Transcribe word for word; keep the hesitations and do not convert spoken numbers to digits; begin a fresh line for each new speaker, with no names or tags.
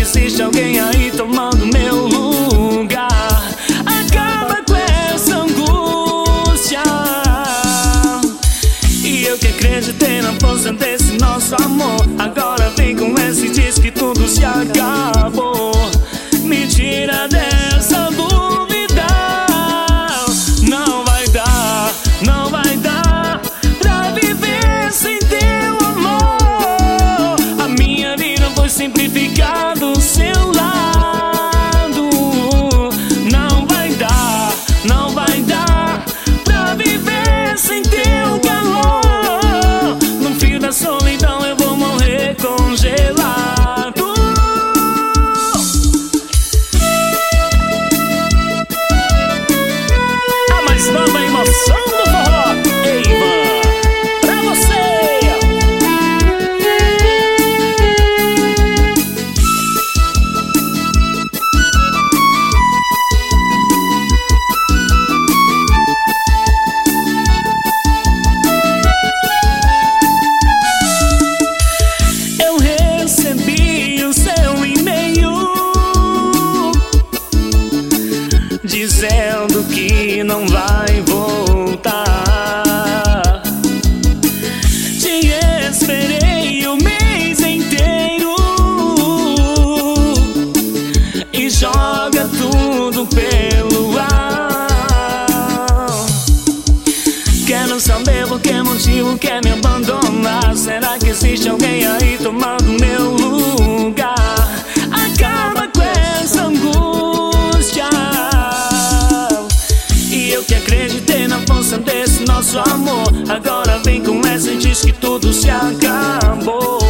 existe alguém aí tomando meu lugar? Acaba com essa angústia. E eu que acreditei na força desse nosso amor, agora vem com esse diz que tudo se acabou. Me tira dessa dúvida. Não vai dar, não vai dar pra viver sem teu amor. A minha vida foi sempre ficar do seu lado. Não vai dar, não vai dar pra viver sem teu calor. No fio da solidão eu vou morrer congelado. A mais nova emoção do forró, Eivan, pra você. Eu recebi o seu e-mail dizendo que não vai voltar. Te esperei o mês inteiro e joga tudo pelo ar. Quero saber por que motivo quer me abandonar. Será que existe alguém aí tomando meu lugar? Acaba com essa angústia. E eu que acreditei na força desse nosso amor, agora vem com essa e diz que tudo se acabou.